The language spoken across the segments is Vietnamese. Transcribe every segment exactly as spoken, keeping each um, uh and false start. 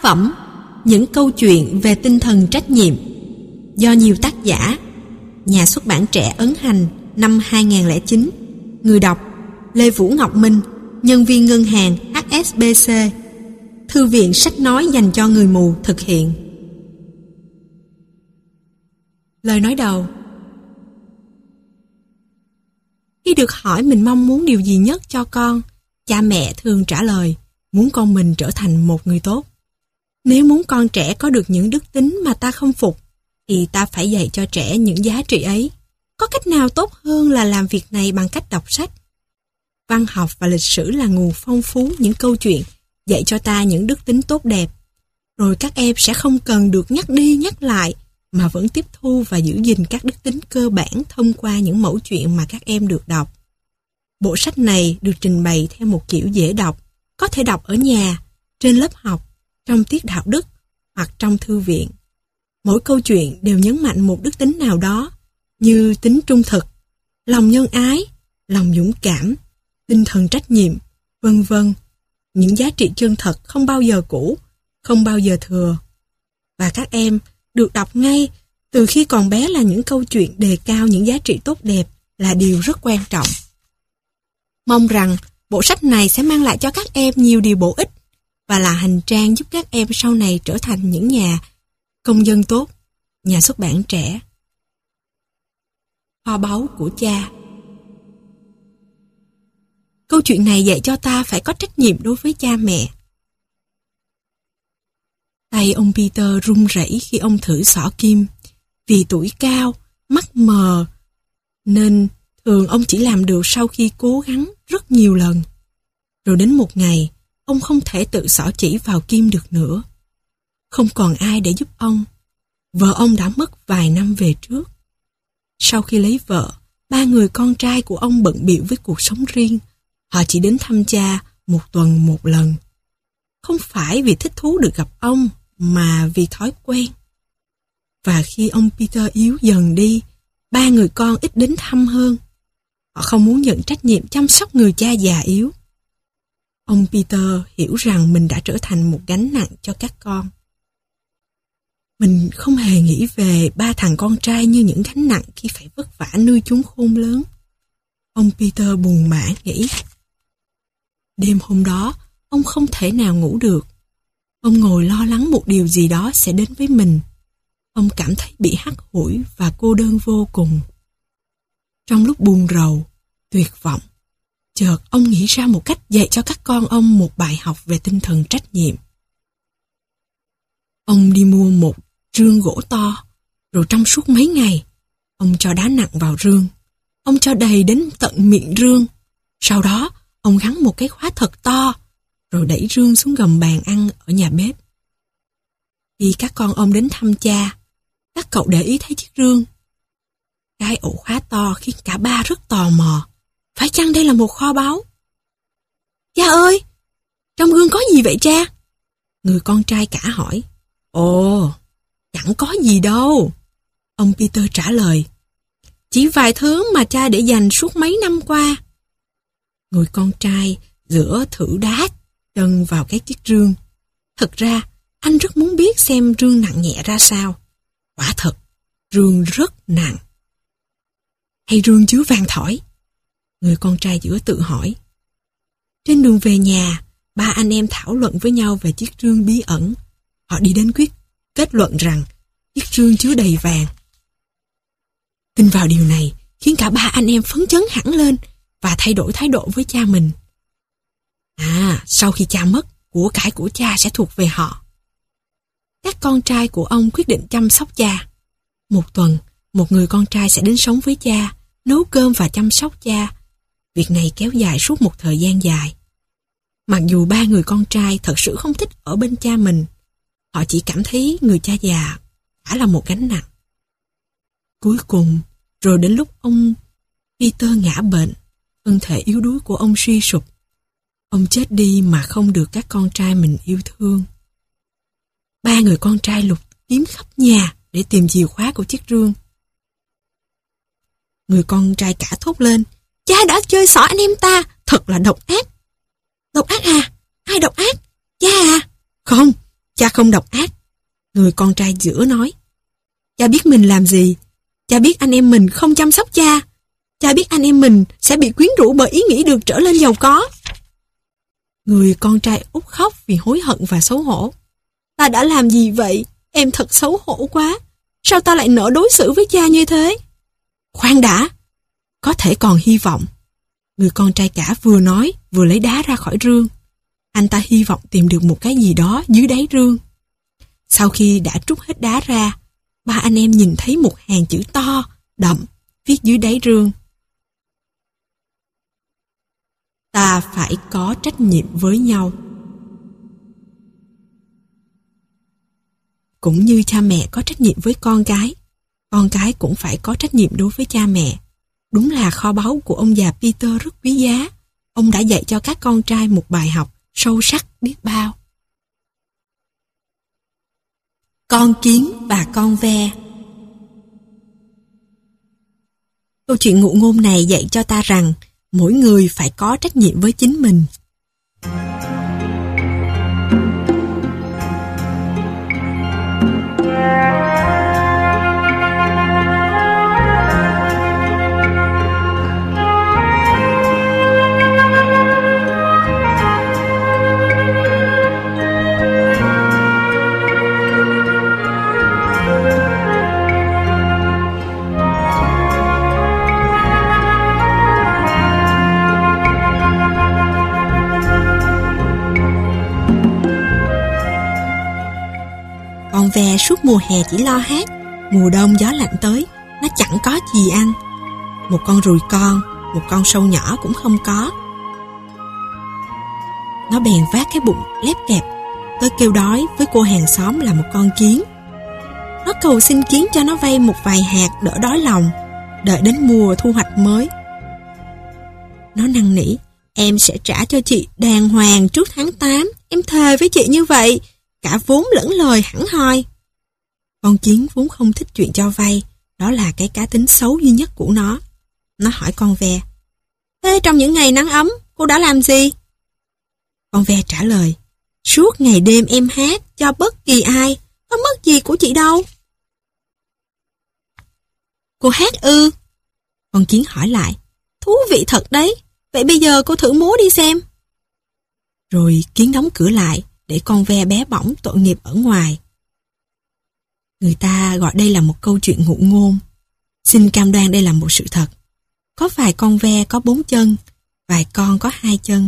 phẩm Những câu chuyện về tinh thần trách nhiệm do nhiều tác giả. Nhà xuất bản Trẻ ấn hành năm hai không không chín. Người đọc Lê Vũ Ngọc Minh, nhân viên ngân hàng hát ét bê xê. Thư viện sách nói dành cho người mù thực hiện. Lời nói đầu. Khi được hỏi mình mong muốn điều gì nhất cho con, cha mẹ thường trả lời muốn con mình trở thành một người tốt. Nếu muốn con trẻ có được những đức tính mà ta không phục, thì ta phải dạy cho trẻ những giá trị ấy. Có cách nào tốt hơn là làm việc này bằng cách đọc sách? Văn học và lịch sử là nguồn phong phú những câu chuyện dạy cho ta những đức tính tốt đẹp. Rồi các em sẽ không cần được nhắc đi nhắc lại, mà vẫn tiếp thu và giữ gìn các đức tính cơ bản thông qua những mẩu chuyện mà các em được đọc. Bộ sách này được trình bày theo một kiểu dễ đọc, có thể đọc ở nhà, trên lớp học, trong tiết đạo đức hoặc trong thư viện. Mỗi câu chuyện đều nhấn mạnh một đức tính nào đó, như tính trung thực, lòng nhân ái, lòng dũng cảm, tinh thần trách nhiệm, vân vân. Những giá trị chân thật không bao giờ cũ, không bao giờ thừa. Và các em được đọc ngay từ khi còn bé là những câu chuyện đề cao những giá trị tốt đẹp là điều rất quan trọng. Mong rằng bộ sách này sẽ mang lại cho các em nhiều điều bổ ích và là hành trang giúp các em sau này trở thành những nhà công dân tốt. Nhà xuất bản Trẻ. Kho báu của cha. Câu chuyện này dạy cho ta phải có trách nhiệm đối với cha mẹ. Tay ông Peter run rẩy khi ông thử xỏ kim. Vì tuổi cao, mắt mờ, nên thường ông chỉ làm được sau khi cố gắng rất nhiều lần. Rồi đến một ngày, ông không thể tự xỏ chỉ vào kim được nữa. Không còn ai để giúp ông. Vợ ông đã mất vài năm về trước. Sau khi lấy vợ, ba người con trai của ông bận bịu với cuộc sống riêng. Họ chỉ đến thăm cha một tuần một lần. Không phải vì thích thú được gặp ông, mà vì thói quen. Và khi ông Peter yếu dần đi, ba người con ít đến thăm hơn. Họ không muốn nhận trách nhiệm chăm sóc người cha già yếu. Ông Peter hiểu rằng mình đã trở thành một gánh nặng cho các con. Mình không hề nghĩ về ba thằng con trai như những gánh nặng khi phải vất vả nuôi chúng khôn lớn. Ông Peter buồn bã nghĩ. Đêm hôm đó, ông không thể nào ngủ được. Ông ngồi lo lắng một điều gì đó sẽ đến với mình. Ông cảm thấy bị hắt hủi và cô đơn vô cùng. Trong lúc buồn rầu, tuyệt vọng, chợt ông nghĩ ra một cách dạy cho các con ông một bài học về tinh thần trách nhiệm. Ông đi mua một rương gỗ to, rồi trong suốt mấy ngày, ông cho đá nặng vào rương. Ông cho đầy đến tận miệng rương. Sau đó, ông gắn một cái khóa thật to, rồi đẩy rương xuống gầm bàn ăn ở nhà bếp. Khi các con ông đến thăm cha, các cậu để ý thấy chiếc rương. Cái ổ khóa to khiến cả ba rất tò mò. Phải chăng đây là một kho báu? Cha ơi, trong gương có gì vậy cha? Người con trai cả hỏi. Ồ, chẳng có gì đâu. Ông Peter trả lời. Chỉ vài thứ mà cha để dành suốt mấy năm qua. Người con trai dựa thử đá chân vào cái chiếc rương. Thật ra, anh rất muốn biết xem rương nặng nhẹ ra sao. Quả thật, rương rất nặng. Hay rương chứa vàng thỏi? Người con trai giữa tự hỏi. Trên đường về nhà, ba anh em thảo luận với nhau về chiếc rương bí ẩn. Họ đi đến quyết kết luận rằng chiếc rương chứa đầy vàng. Tin vào điều này khiến cả ba anh em phấn chấn hẳn lên và thay đổi thái độ với cha mình. À, sau khi cha mất, của cải của cha sẽ thuộc về họ. Các con trai của ông quyết định chăm sóc cha. Một tuần, một người con trai sẽ đến sống với cha, nấu cơm và chăm sóc cha. Việc này kéo dài suốt một thời gian dài. Mặc dù ba người con trai thật sự không thích ở bên cha mình, họ chỉ cảm thấy người cha già quả là một gánh nặng. Cuối cùng, rồi đến lúc ông Peter ngã bệnh, thân thể yếu đuối của ông suy sụp. Ông chết đi mà không được các con trai mình yêu thương. Ba người con trai lục kiếm khắp nhà để tìm chìa khóa của chiếc rương. Người con trai cả thốt lên. Cha đã chơi xỏ anh em ta, thật là độc ác. Độc ác à? Ai độc ác? Cha à? Không, cha không độc ác. Người con trai giữa nói. Cha biết mình làm gì. Cha biết anh em mình không chăm sóc cha. Cha biết anh em mình sẽ bị quyến rũ bởi ý nghĩ được trở lên giàu có. Người con trai út khóc vì hối hận và xấu hổ. Ta đã làm gì vậy? Em thật xấu hổ quá. Sao ta lại nỡ đối xử với cha như thế? Khoan đã, có thể còn hy vọng. Người con trai cả vừa nói vừa lấy đá ra khỏi rương. Anh ta hy vọng tìm được một cái gì đó dưới đáy rương. Sau khi đã trút hết đá ra, ba anh em nhìn thấy một hàng chữ to, đậm, viết dưới đáy rương. Ta phải có trách nhiệm với nhau. Cũng như cha mẹ có trách nhiệm với con cái, con cái cũng phải có trách nhiệm đối với cha mẹ. Đúng là kho báu của ông già Peter rất quý giá. Ông đã dạy cho các con trai một bài học sâu sắc biết bao. Con kiến và con ve. Câu chuyện ngụ ngôn này dạy cho ta rằng mỗi người phải có trách nhiệm với chính mình. Con ve suốt mùa hè chỉ lo hát, mùa đông gió lạnh tới, nó chẳng có gì ăn. Một con ruồi con, một con sâu nhỏ cũng không có. Nó bèn vác cái bụng lép kẹp tới kêu đói với cô hàng xóm là một con kiến. Nó cầu xin kiến cho nó vay một vài hạt đỡ đói lòng, đợi đến mùa thu hoạch mới. Nó năn nỉ, em sẽ trả cho chị đàng hoàng trước tháng tám, em thề với chị như vậy, cả vốn lẫn lời hẳn hoi. Con kiến vốn không thích chuyện cho vay, đó là cái cá tính xấu duy nhất của nó. Nó hỏi con ve, thế trong những ngày nắng ấm, cô đã làm gì? Con ve trả lời, suốt ngày đêm em hát cho bất kỳ ai, có mất gì của chị đâu. Cô hát ư? Con kiến hỏi lại, thú vị thật đấy, vậy bây giờ cô thử múa đi xem. Rồi kiến đóng cửa lại, để con ve bé bỏng tội nghiệp ở ngoài. Người ta gọi đây là một câu chuyện ngụ ngôn. Xin cam đoan đây là một sự thật. Có vài con ve có bốn chân, vài con có hai chân.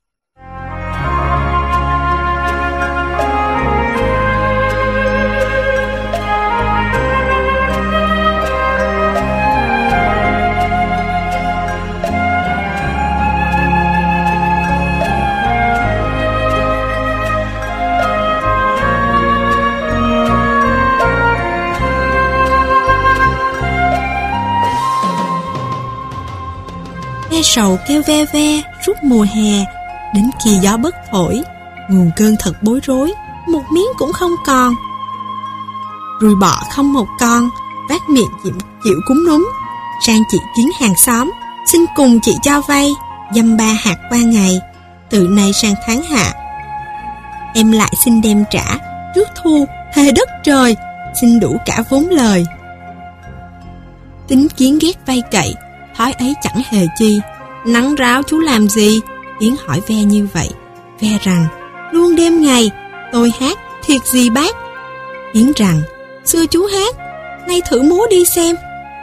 Ve sầu kêu ve ve suốt mùa hè, đến khi gió bấc thổi, nguồn cơn thật bối rối, một miếng cũng không còn. Ruồi bọ không một con, vác miệng chịu, chịu cúm núm, sang chị kiến hàng xóm, xin cùng chị cho vay, dăm ba hạt qua ngày, từ nay sang tháng hạ. Em lại xin đem trả, trước thu, thề đất trời, xin đủ cả vốn lời. Tính kiến ghét vay cậy, thói ấy chẳng hề chi. Nắng ráo chú làm gì? Kiến hỏi ve như vậy. Ve rằng, luôn đêm ngày, tôi hát, thiệt gì bác? Kiến rằng, xưa chú hát, nay thử múa đi xem.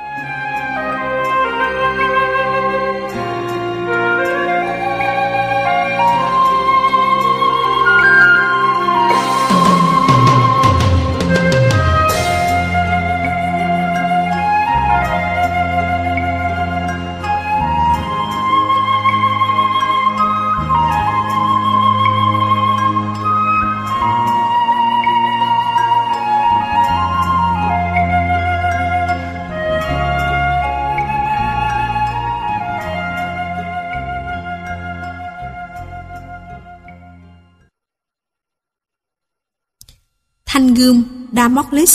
Thanh gươm Damocles.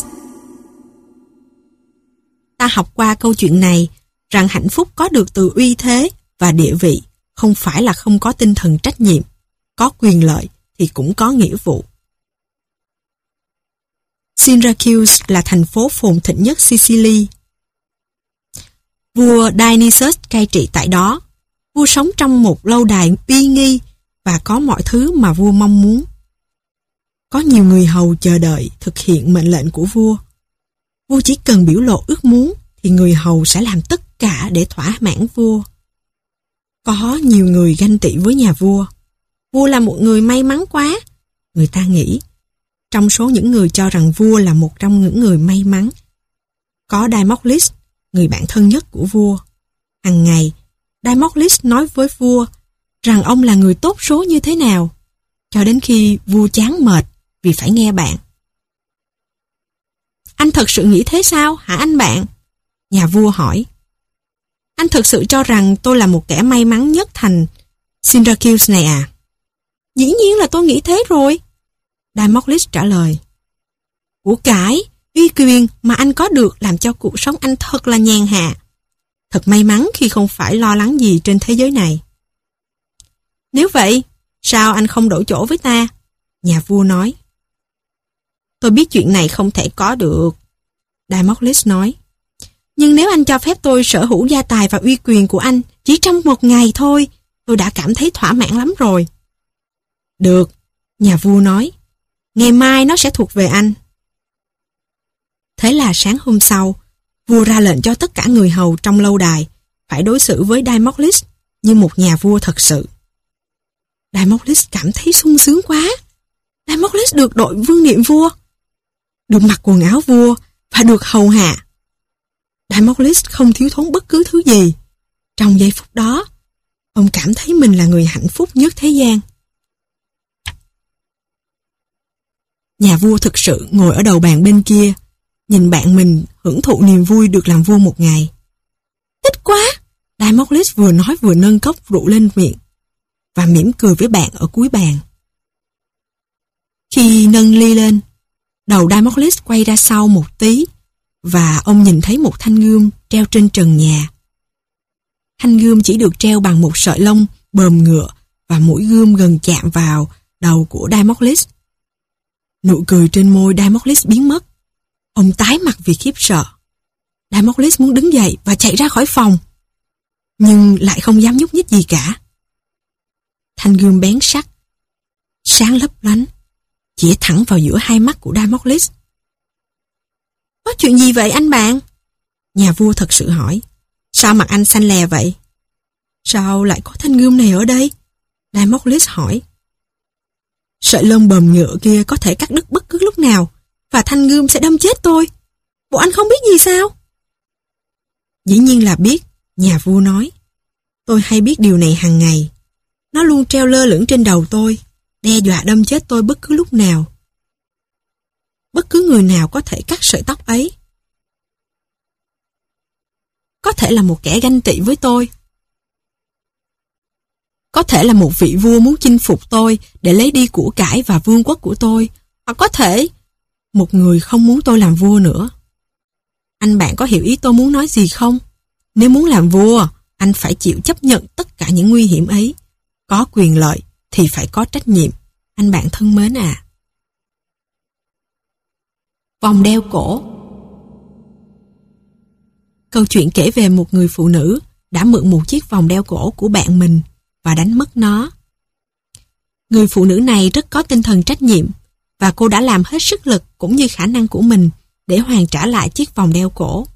Ta học qua câu chuyện này rằng hạnh phúc có được từ uy thế và địa vị không phải là không có tinh thần trách nhiệm. Có quyền lợi thì cũng có nghĩa vụ. Syracuse là thành phố phồn thịnh nhất Sicily. Vua Dionysus cai trị tại đó. Vua sống trong một lâu đài uy nghi và có mọi thứ mà vua mong muốn. Có nhiều người hầu chờ đợi thực hiện mệnh lệnh của vua. Vua chỉ cần biểu lộ ước muốn thì người hầu sẽ làm tất cả để thỏa mãn vua. Có nhiều người ganh tị với nhà vua. Vua là một người may mắn quá, người ta nghĩ. Trong số những người cho rằng vua là một trong những người may mắn, có Damocles, người bạn thân nhất của vua. Hằng ngày, Damocles nói với vua rằng ông là người tốt số như thế nào, cho đến khi vua chán mệt vì phải nghe bạn. Anh thật sự nghĩ thế sao, hả anh bạn? Nhà vua hỏi. Anh thực sự cho rằng tôi là một kẻ may mắn nhất thành Syracuse này à? Dĩ nhiên là tôi nghĩ thế rồi. Damocles trả lời. Của cải, uy quyền mà anh có được làm cho cuộc sống anh thật là nhàn hạ. Thật may mắn khi không phải lo lắng gì trên thế giới này. Nếu vậy, sao anh không đổi chỗ với ta? Nhà vua nói. Tôi biết chuyện này không thể có được. Damocles nói. Nhưng nếu anh cho phép tôi sở hữu gia tài và uy quyền của anh chỉ trong một ngày thôi, tôi đã cảm thấy thỏa mãn lắm rồi. Được, nhà vua nói. Ngày mai nó sẽ thuộc về anh. Thế là sáng hôm sau, vua ra lệnh cho tất cả người hầu trong lâu đài phải đối xử với Damocles như một nhà vua thật sự. Damocles cảm thấy sung sướng quá. Damocles được đội vương miện vua, được mặc quần áo vua và được hầu hạ. Damocles không thiếu thốn bất cứ thứ gì. Trong giây phút đó, ông cảm thấy mình là người hạnh phúc nhất thế gian. Nhà vua thực sự ngồi ở đầu bàn bên kia, nhìn bạn mình hưởng thụ niềm vui được làm vua một ngày. Thích quá! Damocles vừa nói vừa nâng cốc rượu lên miệng và mỉm cười với bạn ở cuối bàn. Khi nâng ly lên, đầu Damocles quay ra sau một tí và ông nhìn thấy một thanh gươm treo trên trần nhà. Thanh gươm chỉ được treo bằng một sợi lông bờm ngựa và mũi gươm gần chạm vào đầu của Damocles. Nụ cười trên môi Damocles biến mất. Ông tái mặt vì khiếp sợ. Damocles muốn đứng dậy và chạy ra khỏi phòng, nhưng lại không dám nhúc nhích gì cả. Thanh gươm bén sắc, sáng lấp lánh, chĩa thẳng vào giữa hai mắt của Damocles. Có chuyện gì vậy anh bạn? Nhà vua thật sự hỏi. Sao mặt anh xanh lè vậy? Sao lại có thanh gươm này ở đây? Damocles hỏi. Sợi lông bờm ngựa kia có thể cắt đứt bất cứ lúc nào, và thanh gươm sẽ đâm chết tôi. Bộ anh không biết gì sao? Dĩ nhiên là biết, nhà vua nói. Tôi hay biết điều này hàng ngày. Nó luôn treo lơ lửng trên đầu tôi, đe dọa đâm chết tôi bất cứ lúc nào. Bất cứ người nào có thể cắt sợi tóc ấy. Có thể là một kẻ ganh tị với tôi. Có thể là một vị vua muốn chinh phục tôi để lấy đi của cải và vương quốc của tôi. Hoặc có thể một người không muốn tôi làm vua nữa. Anh bạn có hiểu ý tôi muốn nói gì không? Nếu muốn làm vua, anh phải chịu chấp nhận tất cả những nguy hiểm ấy. Có quyền lợi thì phải có trách nhiệm. Anh bạn thân mến à. Vòng đeo cổ. Câu chuyện kể về một người phụ nữ đã mượn một chiếc vòng đeo cổ của bạn mình và đánh mất nó. Người phụ nữ này rất có tinh thần trách nhiệm và cô đã làm hết sức lực cũng như khả năng của mình để hoàn trả lại chiếc vòng đeo cổ.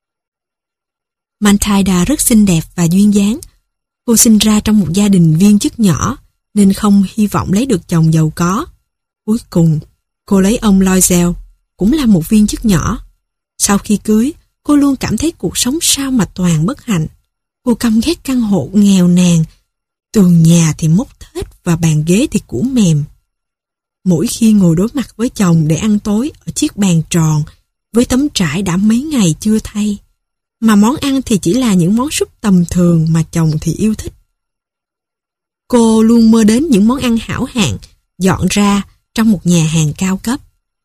Mantilda rất xinh đẹp và duyên dáng. Cô sinh ra trong một gia đình viên chức nhỏ nên không hy vọng lấy được chồng giàu có. Cuối cùng, cô lấy ông Loisel, cũng là một viên chức nhỏ. Sau khi cưới, cô luôn cảm thấy cuộc sống sao mà toàn bất hạnh. Cô căm ghét căn hộ nghèo nàn, tường nhà thì mốc thết và bàn ghế thì cũ mềm. Mỗi khi ngồi đối mặt với chồng để ăn tối ở chiếc bàn tròn với tấm trải đã mấy ngày chưa thay, mà món ăn thì chỉ là những món súp tầm thường mà chồng thì yêu thích. Cô luôn mơ đến những món ăn hảo hạng dọn ra trong một nhà hàng cao cấp.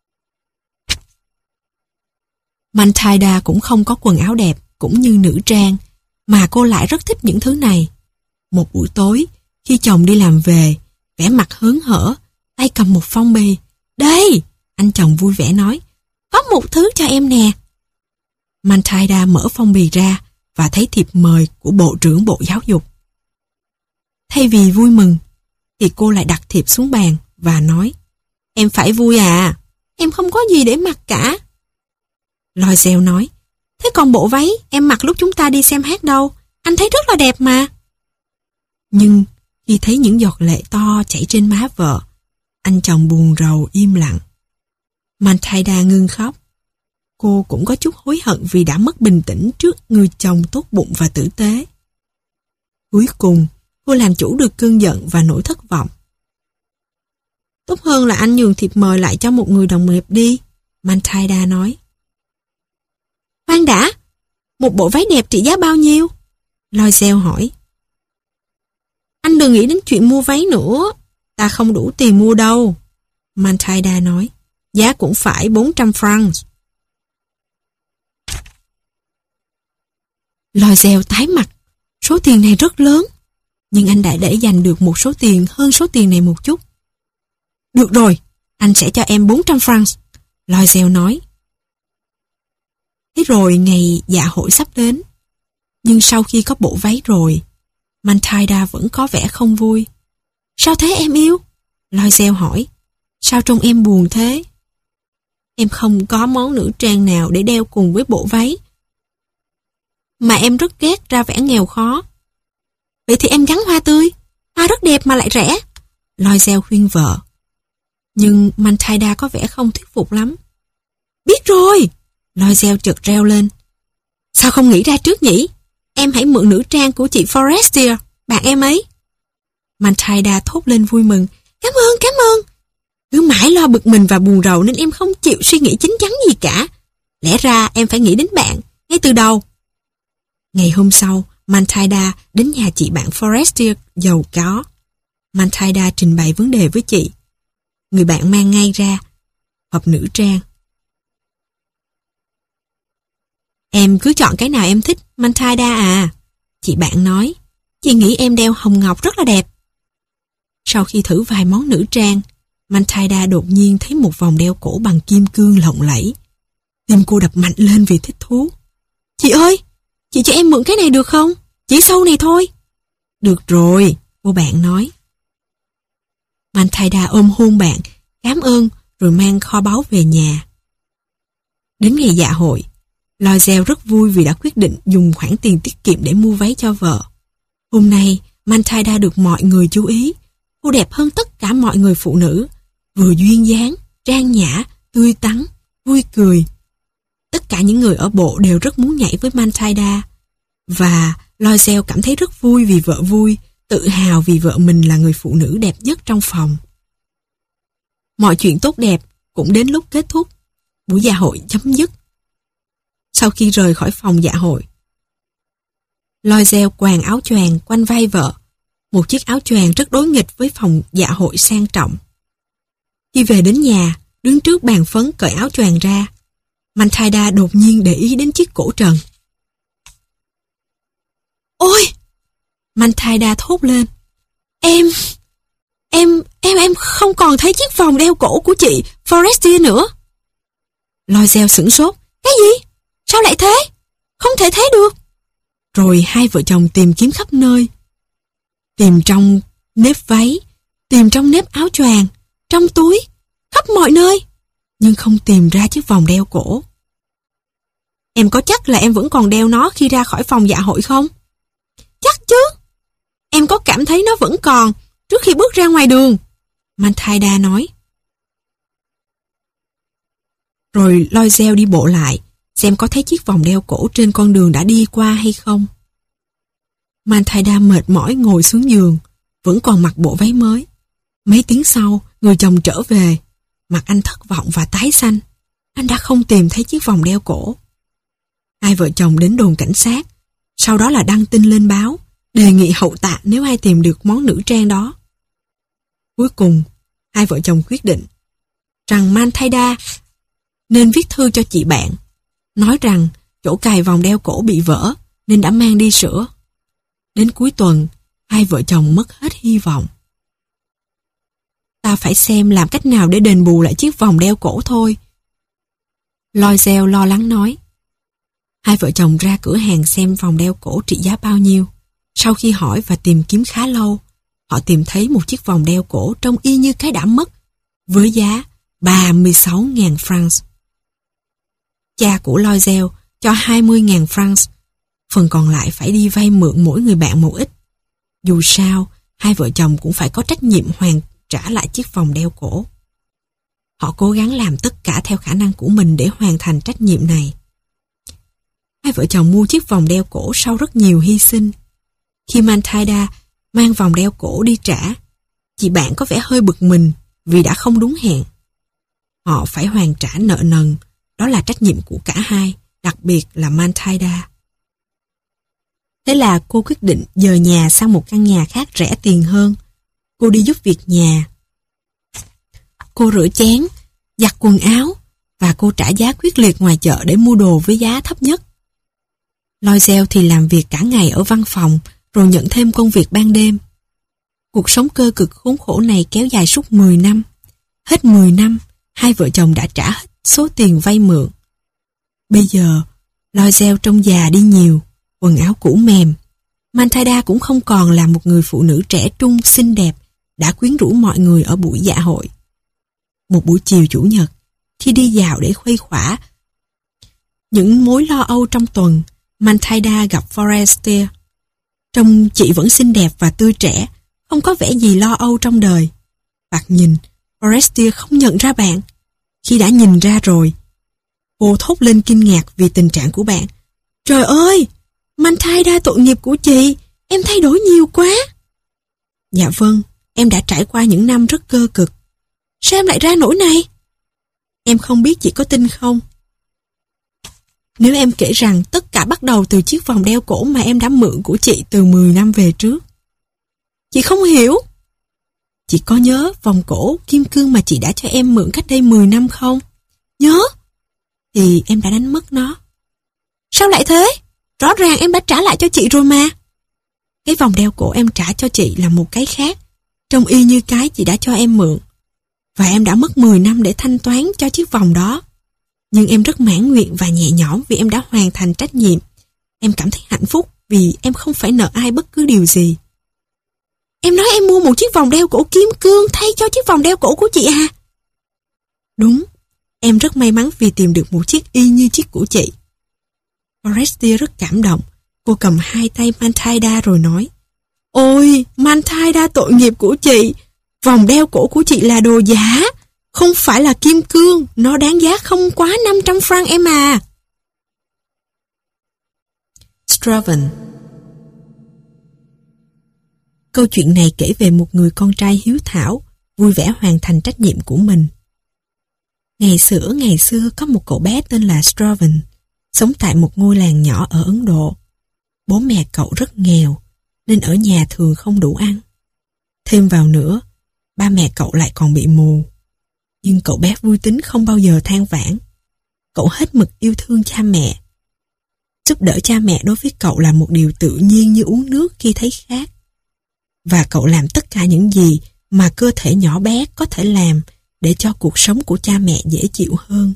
Mantilda cũng không có quần áo đẹp cũng như nữ trang, mà cô lại rất thích những thứ này. Một buổi tối, khi chồng đi làm về, vẻ mặt hớn hở, tay cầm một phong bì. Đây! Anh chồng vui vẻ nói. có một thứ cho em nè. Matilda mở phong bì ra và thấy thiệp mời của Bộ trưởng Bộ Giáo dục. Thay vì vui mừng, thì cô lại đặt thiệp xuống bàn và nói, em phải vui à, em không có gì để mặc cả. Loisel nói, thế còn bộ váy em mặc lúc chúng ta đi xem hát đâu, anh thấy rất là đẹp mà. Nhưng khi thấy những giọt lệ to chảy trên má vợ, anh chồng buồn rầu im lặng. Matilda ngưng khóc. Cô cũng có chút hối hận vì đã mất bình tĩnh trước người chồng tốt bụng và tử tế. Cuối cùng, cô làm chủ được cơn giận và nỗi thất vọng. Tốt hơn là anh nhường thiệp mời lại cho một người đồng nghiệp đi, Matilda nói. Khoan đã, một bộ váy đẹp trị giá bao nhiêu? Loisel hỏi. Anh đừng nghĩ đến chuyện mua váy nữa, ta không đủ tiền mua đâu, Matilda nói. Giá cũng phải bốn trăm francs. Loisel tái mặt. Số tiền này rất lớn, nhưng anh đã để dành được một số tiền hơn số tiền này một chút. Được rồi, anh sẽ cho em bốn trăm francs, Loisel nói. Thế rồi ngày dạ hội sắp đến. Nhưng sau khi có bộ váy rồi, Matilda vẫn có vẻ không vui. Sao thế em yêu? Loisel hỏi. Sao trông em buồn thế? Em không có món nữ trang nào để đeo cùng với bộ váy, mà em rất ghét ra vẻ nghèo khó. Vậy thì em gắn hoa tươi, hoa rất đẹp mà lại rẻ, Loisel khuyên vợ. Nhưng Matilda có vẻ không thuyết phục lắm. Biết rồi, Loisel chợt reo lên. Sao không nghĩ ra trước nhỉ? Em hãy mượn nữ trang của chị Forestier, bạn em ấy. Matilda thốt lên vui mừng. Cảm ơn, cảm ơn. Cứ mãi lo bực mình và buồn rầu nên em không chịu suy nghĩ chín chắn gì cả. Lẽ ra em phải nghĩ đến bạn ngay từ đầu. Ngày hôm sau, Matilda đến nhà chị bạn Forestier giàu có. Matilda trình bày vấn đề với chị. Người bạn mang ngay ra hộp nữ trang. Em cứ chọn cái nào em thích, Matilda à. Chị bạn nói, chị nghĩ em đeo hồng ngọc rất là đẹp. Sau khi thử vài món nữ trang, Matilda đột nhiên thấy một vòng đeo cổ bằng kim cương lộng lẫy. Tim cô đập mạnh lên vì thích thú. Chị ơi, chị cho em mượn cái này được không? Chỉ sau này thôi. Được rồi, cô bạn nói. Matilda ôm hôn bạn, cảm ơn rồi mang kho báu về nhà. Đến ngày dạ hội, Loisel rất vui vì đã quyết định dùng khoản tiền tiết kiệm để mua váy cho vợ. Hôm nay, Matilda được mọi người chú ý. Cô đẹp hơn tất cả mọi người phụ nữ, vừa duyên dáng, trang nhã, tươi tắn, vui cười. Tất cả những người ở bộ đều rất muốn nhảy với Matilda. Và Loisel cảm thấy rất vui vì vợ vui, tự hào vì vợ mình là người phụ nữ đẹp nhất trong phòng. Mọi chuyện tốt đẹp cũng đến lúc kết thúc. Buổi dạ hội chấm dứt. Sau khi rời khỏi phòng dạ hội, Loisel quàng áo choàng quanh vai vợ, một chiếc áo choàng rất đối nghịch với phòng dạ hội sang trọng. Khi về đến nhà, đứng trước bàn phấn cởi áo choàng ra, Matilda đột nhiên để ý đến chiếc cổ trần. Ôi! Matilda thốt lên. Em... Em... Em... Em không còn thấy chiếc vòng đeo cổ của chị Forestier nữa. Loisel sửng sốt. Cái gì? Sao lại thế? Không thể thế được. Rồi hai vợ chồng tìm kiếm khắp nơi. Tìm trong nếp váy, tìm trong nếp áo choàng, trong túi, khắp mọi nơi, nhưng không tìm ra chiếc vòng đeo cổ. Em có chắc là em vẫn còn đeo nó khi ra khỏi phòng dạ hội không? Chắc chứ. Em có cảm thấy nó vẫn còn trước khi bước ra ngoài đường, Matilda nói. Rồi Loisel đi bộ lại, xem có thấy chiếc vòng đeo cổ trên con đường đã đi qua hay không. Matilda mệt mỏi ngồi xuống giường, vẫn còn mặc bộ váy mới. Mấy tiếng sau, người chồng trở về, mặt anh thất vọng và tái xanh. Anh đã không tìm thấy chiếc vòng đeo cổ. Hai vợ chồng đến đồn cảnh sát, sau đó là đăng tin lên báo, đề nghị hậu tạ nếu ai tìm được món nữ trang đó. Cuối cùng, hai vợ chồng quyết định rằng Matilda nên viết thư cho chị bạn, nói rằng chỗ cài vòng đeo cổ bị vỡ nên đã mang đi sửa. Đến cuối tuần, hai vợ chồng mất hết hy vọng. Ta phải xem làm cách nào để đền bù lại chiếc vòng đeo cổ thôi. Loisel lo lắng nói. Hai vợ chồng ra cửa hàng xem vòng đeo cổ trị giá bao nhiêu. Sau khi hỏi và tìm kiếm khá lâu, họ tìm thấy một chiếc vòng đeo cổ trông y như cái đã mất, với giá ba mươi sáu nghìn francs. Cha của Loisel cho hai mươi nghìn francs, phần còn lại phải đi vay mượn mỗi người bạn một ít. Dù sao, hai vợ chồng cũng phải có trách nhiệm hoàn trả lại chiếc vòng đeo cổ. Họ cố gắng làm tất cả theo khả năng của mình để hoàn thành trách nhiệm này. Hai vợ chồng mua chiếc vòng đeo cổ sau rất nhiều hy sinh. Khi Matilda mang vòng đeo cổ đi trả, chị bạn có vẻ hơi bực mình vì đã không đúng hẹn. Họ phải hoàn trả nợ nần, đó là trách nhiệm của cả hai, đặc biệt là Matilda. Thế là cô quyết định dời nhà sang một căn nhà khác rẻ tiền hơn. Cô đi giúp việc nhà. Cô rửa chén, giặt quần áo và cô trả giá quyết liệt ngoài chợ để mua đồ với giá thấp nhất. Loisel thì làm việc cả ngày ở văn phòng rồi nhận thêm công việc ban đêm. Cuộc sống cơ cực khốn khổ này kéo dài suốt mười năm. Hết mười năm, hai vợ chồng đã trả hết số tiền vay mượn. Bây giờ, Loisel trông già đi nhiều, quần áo cũ mềm. Matilda cũng không còn là một người phụ nữ trẻ trung xinh đẹp đã quyến rũ mọi người ở buổi dạ hội. Một buổi chiều chủ nhật, khi đi dạo để khuây khỏa những mối lo âu trong tuần, Matilda gặp Forestier. Trông chị vẫn xinh đẹp và tươi trẻ, không có vẻ gì lo âu trong đời. Bạc nhìn, Forestier không nhận ra bạn. Khi đã nhìn ra rồi, cô thốt lên kinh ngạc vì tình trạng của bạn. Trời ơi, Matilda tội nghiệp của chị, em thay đổi nhiều quá. Dạ vâng, em đã trải qua những năm rất cơ cực. Sao em lại ra nỗi này? Em không biết chị có tin không? Nếu em kể rằng tất cả bắt đầu từ chiếc vòng đeo cổ mà em đã mượn của chị từ mười năm về trước. Chị không hiểu. Chị có nhớ vòng cổ kim cương mà chị đã cho em mượn cách đây mười năm không? Nhớ. Thì em đã đánh mất nó. Sao lại thế? Rõ ràng em đã trả lại cho chị rồi mà. Cái vòng đeo cổ em trả cho chị là một cái khác, trông y như cái chị đã cho em mượn. Và em đã mất mười năm để thanh toán cho chiếc vòng đó. Nhưng em rất mãn nguyện và nhẹ nhõm vì em đã hoàn thành trách nhiệm. Em cảm thấy hạnh phúc vì em không phải nợ ai bất cứ điều gì. Em nói em mua một chiếc vòng đeo cổ kim cương thay cho chiếc vòng đeo cổ của chị à? Đúng, em rất may mắn vì tìm được một chiếc y như chiếc của chị. Forestier rất cảm động. Cô cầm hai tay Matilda rồi nói: Ôi, Matilda tội nghiệp của chị. Vòng đeo cổ của chị là đồ giả, không phải là kim cương, nó đáng giá không quá năm trăm franc em à. Straven. Câu chuyện này kể về một người con trai hiếu thảo, vui vẻ hoàn thành trách nhiệm của mình. Ngày xưa ngày xưa có một cậu bé tên là Straven, sống tại một ngôi làng nhỏ ở Ấn Độ. Bố mẹ cậu rất nghèo, nên ở nhà thường không đủ ăn. Thêm vào nữa, ba mẹ cậu lại còn bị mù. Nhưng cậu bé vui tính không bao giờ than vãn. Cậu hết mực yêu thương cha mẹ. Giúp đỡ cha mẹ đối với cậu là một điều tự nhiên như uống nước khi thấy khát. Và cậu làm tất cả những gì mà cơ thể nhỏ bé có thể làm để cho cuộc sống của cha mẹ dễ chịu hơn.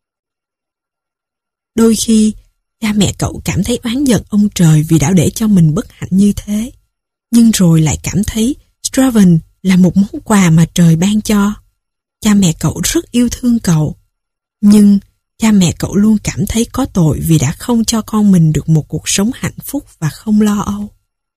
Đôi khi, cha mẹ cậu cảm thấy oán giận ông trời vì đã để cho mình bất hạnh như thế. Nhưng rồi lại cảm thấy Straven là một món quà mà trời ban cho. Cha mẹ cậu rất yêu thương cậu. Nhưng cha mẹ cậu luôn cảm thấy có tội vì đã không cho con mình được một cuộc sống hạnh phúc và không lo âu.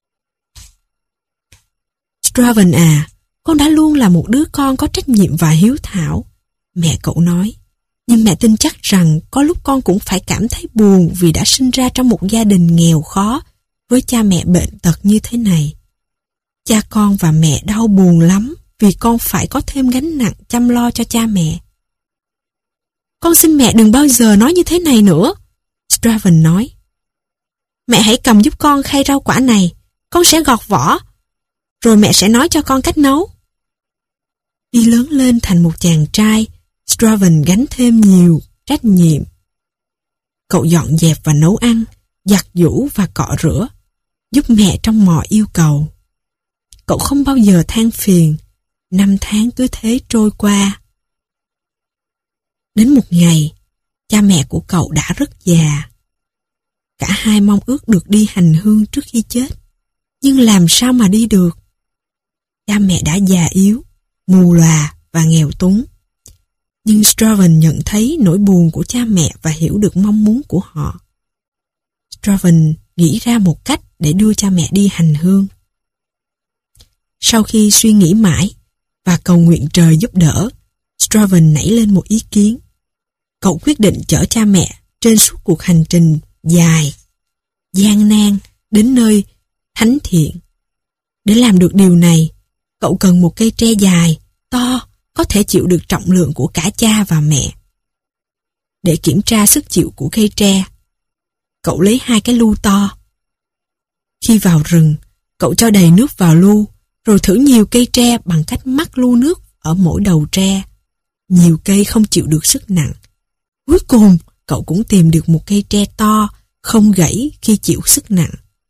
Straven à, con đã luôn là một đứa con có trách nhiệm và hiếu thảo, mẹ cậu nói. Nhưng mẹ tin chắc rằng có lúc con cũng phải cảm thấy buồn vì đã sinh ra trong một gia đình nghèo khó với cha mẹ bệnh tật như thế này. Cha con và mẹ đau buồn lắm vì con phải có thêm gánh nặng chăm lo cho cha mẹ. Con xin mẹ đừng bao giờ nói như thế này nữa, Straven nói. Mẹ hãy cầm giúp con khay rau quả này, con sẽ gọt vỏ, rồi mẹ sẽ nói cho con cách nấu. Đi lớn lên thành một chàng trai, Straven gánh thêm nhiều trách nhiệm. Cậu dọn dẹp và nấu ăn, giặt giũ và cọ rửa, giúp mẹ trong mọi yêu cầu. Cậu không bao giờ than phiền, năm tháng cứ thế trôi qua. Đến một ngày, Cha mẹ của cậu đã rất già. Cả hai mong ước được đi hành hương trước khi chết, nhưng làm sao mà đi được? Cha mẹ đã già yếu, mù lòa và nghèo túng. Nhưng Straven nhận thấy nỗi buồn của cha mẹ và hiểu được mong muốn của họ. Straven nghĩ ra một cách để đưa cha mẹ đi hành hương. Sau khi suy nghĩ mãi và cầu nguyện trời giúp đỡ, Straven nảy lên một ý kiến. Cậu quyết định chở cha mẹ trên suốt cuộc hành trình dài, gian nan đến nơi thánh thiện. Để làm được điều này, cậu cần một cây tre dài, to, có thể chịu được trọng lượng của cả cha và mẹ. Để kiểm tra sức chịu của cây tre, cậu lấy hai cái lu to. Khi vào rừng, cậu cho đầy nước vào lu, rồi thử nhiều cây tre bằng cách mắc lu nước ở mỗi đầu tre. Nhiều cây không chịu được sức nặng. Cuối cùng, cậu cũng tìm được một cây tre to, không gãy khi chịu sức nặng.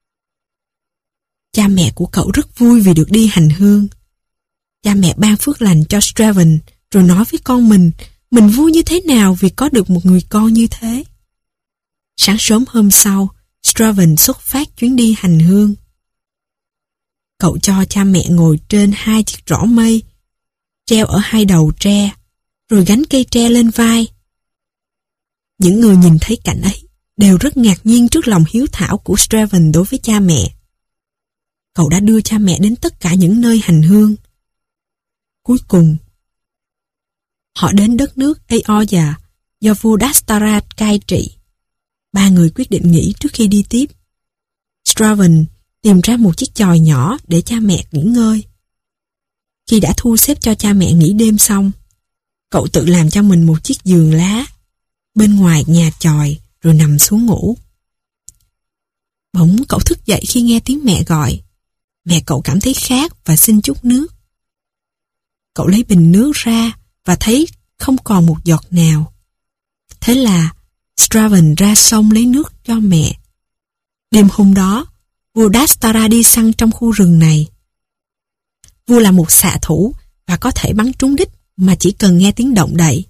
Cha mẹ của cậu rất vui vì được đi hành hương. Cha mẹ ban phước lành cho Straven, rồi nói với con mình, mình vui như thế nào vì có được một người con như thế. Sáng sớm hôm sau, Straven xuất phát chuyến đi hành hương. Cậu cho cha mẹ ngồi trên hai chiếc rỏ mây, treo ở hai đầu tre, rồi gánh cây tre lên vai. Những người nhìn thấy cảnh ấy đều rất ngạc nhiên trước lòng hiếu thảo của Straven đối với cha mẹ. Cậu đã đưa cha mẹ đến tất cả những nơi hành hương. Cuối cùng, họ đến đất nước Aoya do vua Dastara cai trị. Ba người quyết định nghỉ trước khi đi tiếp. Straven tìm ra một chiếc chòi nhỏ để cha mẹ nghỉ ngơi. Khi đã thu xếp cho cha mẹ nghỉ đêm xong, cậu tự làm cho mình một chiếc giường lá bên ngoài nhà chòi rồi nằm xuống ngủ. Bỗng cậu thức dậy khi nghe tiếng mẹ gọi. Mẹ cậu cảm thấy khát và xin chút nước. Cậu lấy bình nước ra và thấy không còn một giọt nào. Thế là Straven ra sông lấy nước cho mẹ. Đêm hôm đó, vua Dastara đi săn trong khu rừng này. Vua là một xạ thủ và có thể bắn trúng đích mà chỉ cần nghe tiếng động đậy.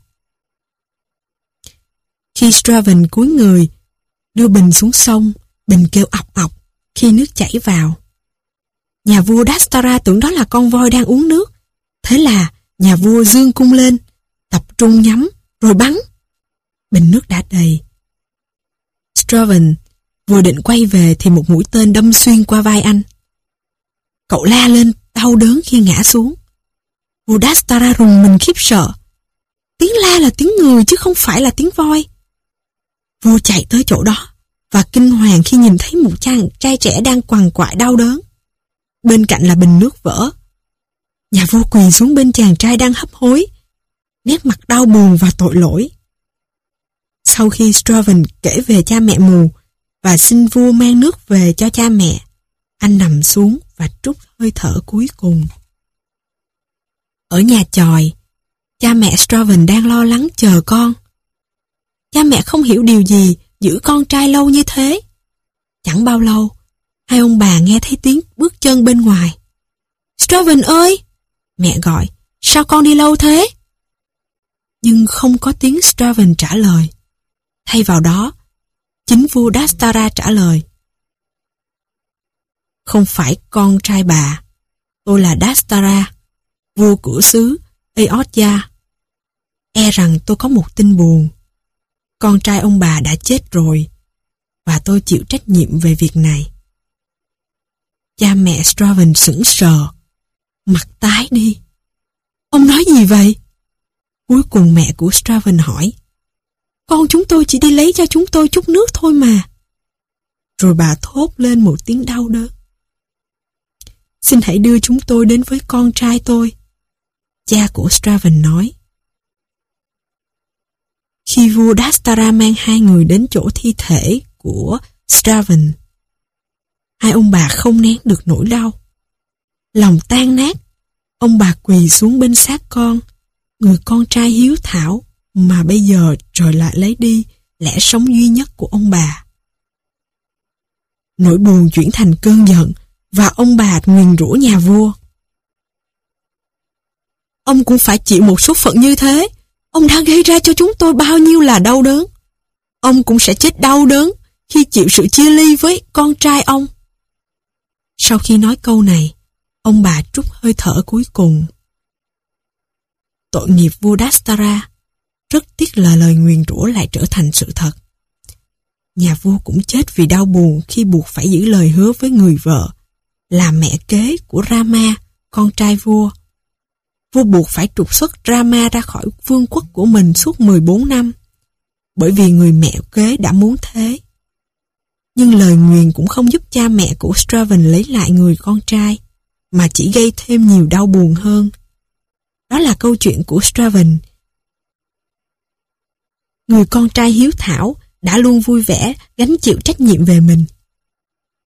Khi Straven cúi người đưa bình xuống sông, bình kêu ọc ọc khi nước chảy vào. Nhà vua Dastara tưởng đó là con voi đang uống nước. Thế là nhà vua giương cung lên, tập trung nhắm, rồi bắn. Bình nước đã đầy. Straven vừa định quay về thì một mũi tên đâm xuyên qua vai anh. Cậu la lên đau đớn khi ngã xuống. Vua Dastara rùng mình khiếp sợ. Tiếng la là tiếng người chứ không phải là tiếng voi. Vua chạy tới chỗ đó và kinh hoàng khi nhìn thấy một chàng trai trẻ đang quằn quại đau đớn. Bên cạnh là bình nước vỡ. Nhà vua quỳ xuống bên chàng trai đang hấp hối, nét mặt đau buồn và tội lỗi. Sau khi Straven kể về cha mẹ mù và xin vua mang nước về cho cha mẹ, anh nằm xuống và trút hơi thở cuối cùng. Ở nhà chòi, cha mẹ Straven đang lo lắng chờ con. Cha mẹ không hiểu điều gì giữ con trai lâu như thế. Chẳng bao lâu, hai ông bà nghe thấy tiếng bước chân bên ngoài. Straven ơi! Mẹ gọi, sao con đi lâu thế? Nhưng không có tiếng Straven trả lời. Thay vào đó, chính vua Dastara trả lời. Không phải con trai bà, tôi là Dastara, vua của xứ Aoya. E rằng tôi có một tin buồn. Con trai ông bà đã chết rồi, và tôi chịu trách nhiệm về việc này. Cha mẹ Straven sững sờ, mặt tái đi. Ông nói gì vậy? Cuối cùng mẹ của Straven hỏi. Con chúng tôi chỉ đi lấy cho chúng tôi chút nước thôi mà. Rồi bà thốt lên một tiếng đau đớn. Xin hãy đưa chúng tôi đến với con trai tôi, cha của Straven nói. Khi vua Dastara mang hai người đến chỗ thi thể của Straven, hai ông bà không nén được nỗi đau. Lòng tan nát, ông bà quỳ xuống bên xác con, người con trai hiếu thảo mà bây giờ trời lại lấy đi lẽ sống duy nhất của ông bà. Nỗi buồn chuyển thành cơn giận và ông bà nguyền rủa nhà vua. Ông cũng phải chịu một số phận như thế. Ông đã gây ra cho chúng tôi bao nhiêu là đau đớn. ông cũng sẽ chết đau đớn khi chịu sự chia ly với con trai ông. Sau khi nói câu này, ông bà trút hơi thở cuối cùng. Tội nghiệp vua Dastara, rất tiếc là lời nguyền rủa lại trở thành sự thật. Nhà vua cũng chết vì đau buồn khi buộc phải giữ lời hứa với người vợ, là mẹ kế của Rama, con trai vua. Vua buộc phải trục xuất Rama ra khỏi vương quốc của mình suốt mười bốn năm, bởi vì người mẹ kế đã muốn thế. Nhưng lời nguyền cũng không giúp cha mẹ của Straven lấy lại người con trai, mà chỉ gây thêm nhiều đau buồn hơn. Đó là câu chuyện của Straven, người con trai hiếu thảo đã luôn vui vẻ gánh chịu trách nhiệm về mình.